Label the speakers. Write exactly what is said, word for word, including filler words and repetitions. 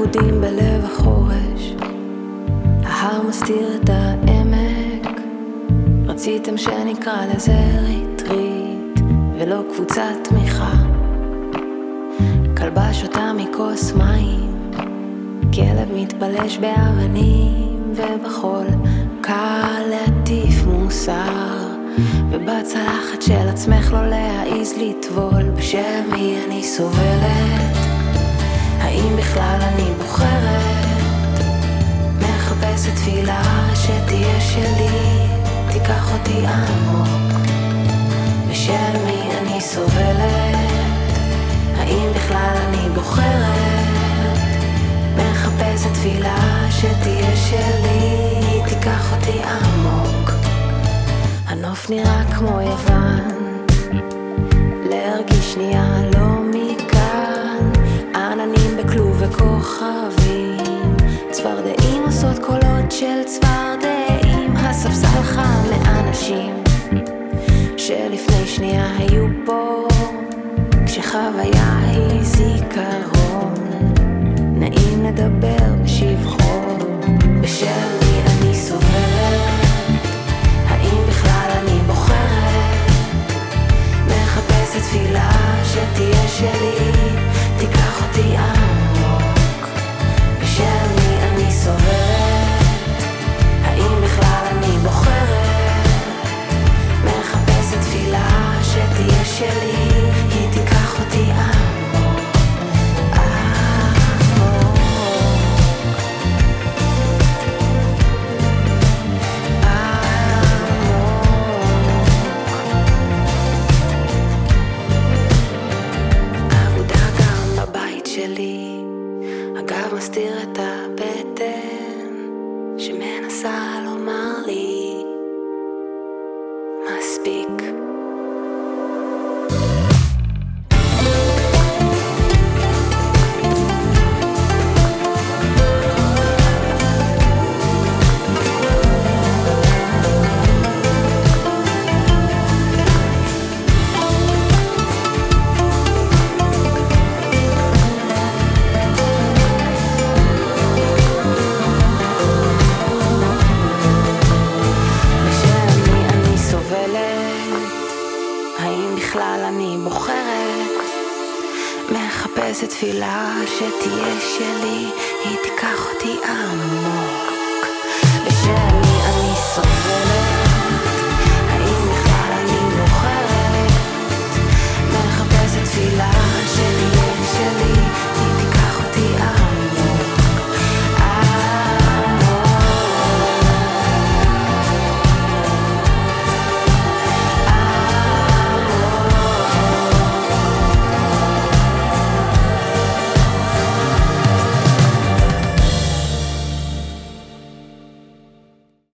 Speaker 1: אבודים בלב החורש, ההר מסתיר את העמק. רציתם שנקרא לזה ריטריט ולא קבוצת תמיכה. כלבה שותה מכוס מים, כלב מתבלש באבנים ובחול. קל להטיף מוסר, ובצלחת של עצמך לא להעיז לטבול. בשם מי אני סובלת? האם בכלל אני בוחרת? מחפשת תפילה שתהיה שלי, תיקח אותי עמוק. בשם מי אני סובלת? האם בכלל אני בוחרת? מחפשת תפילה שתהיה שלי, תיקח אותי עמוק. הנוף נראה כמו יוון, להרגיש שנייה לא מכאן. עננים בכלוב וכוכבים, צפרדעים עושות קולות של צפרדעים. הספסל חם לאנשים שלפני שנייה היו פה, כשחוויה היא זיכרון. נעים לדבר בשבחו. בשם מי אני סובלת? האם בכלל אני בוחרת? מחפשת תפילה שתהיה שלי, תיקח אותי עמוק. בשם מי אני סובלת? האם בכלל אני בוחרת? מחפשת תפילה שתהיה שלי, היא תיקח אותי עמוק. הגב מסתיר את הבטן שמנסה לומר לי מספיק. האם בכלל אני בוחרת? מחפשת תפילה שתהיה שלי, היא תיקח אותי עמוק.